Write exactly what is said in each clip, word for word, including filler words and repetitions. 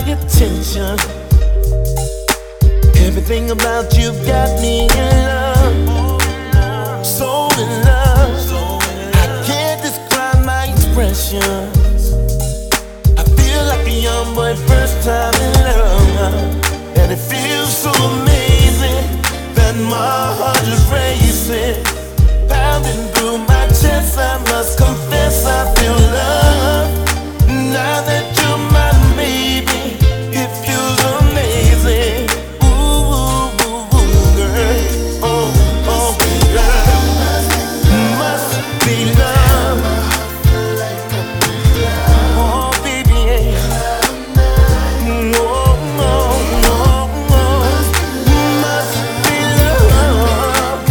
attention. Everything about you got me in love, so in love. I can't describe my expressions. I feel like a young boy first time in love, and it feels so amazing that my heart is racing, pounding through my chest. I must confess I feel love. Now that you're my baby, it feels amazing. Ooh, ooh, ooh, girl. Oh, oh, girl. Must be love. Oh, baby, yeah. Oh, oh, oh, oh. Must be love.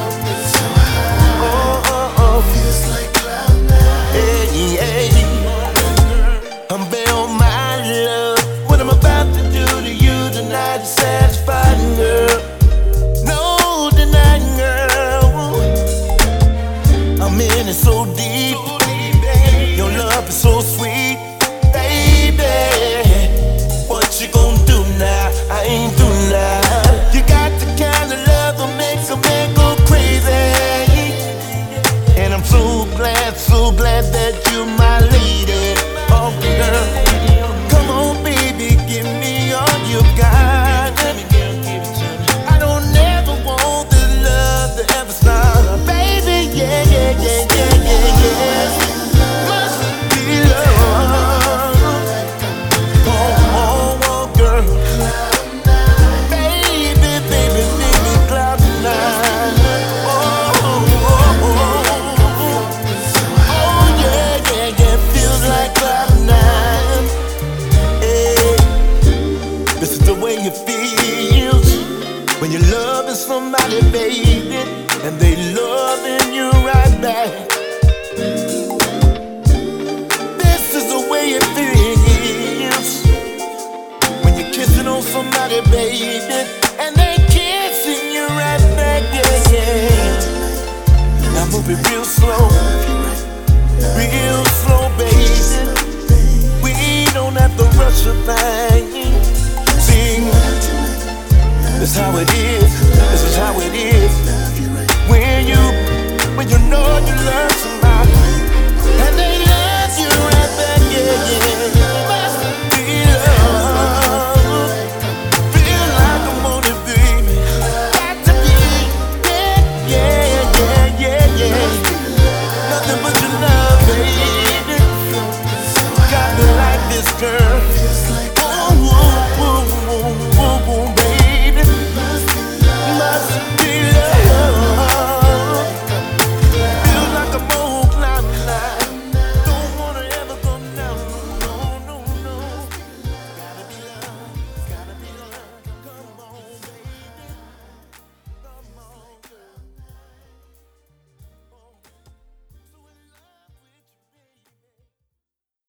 Oh, oh, oh. Hey, hey. I'm bail my love. What I'm about to do to you tonight is satisfying, girl. No denying, girl. I'm in it so deep. Your love is so sweet, baby. What you gonna do now? I ain't through now. You got the kind of love that makes a man go crazy, and I'm so glad, so glad that you're my lady. Oh, girl, come on, baby, give me all you got. I don't ever want this love to ever stop, baby. Yeah, yeah, yeah, yeah, yeah, yeah. Must be love. Oh, oh, oh, girl. Baby, baby, baby, cloud nine. Oh, oh, oh, oh. Oh, yeah, yeah, yeah, feels like cloud nine. Hey, this is the way it feels when you're loving somebody, baby, and they loving you right back. This is the way it feels when you're kissing on somebody, baby, and they kissing you right back. Yeah, yeah. Now move it real slow, real slow, baby. We don't have to rush a thing.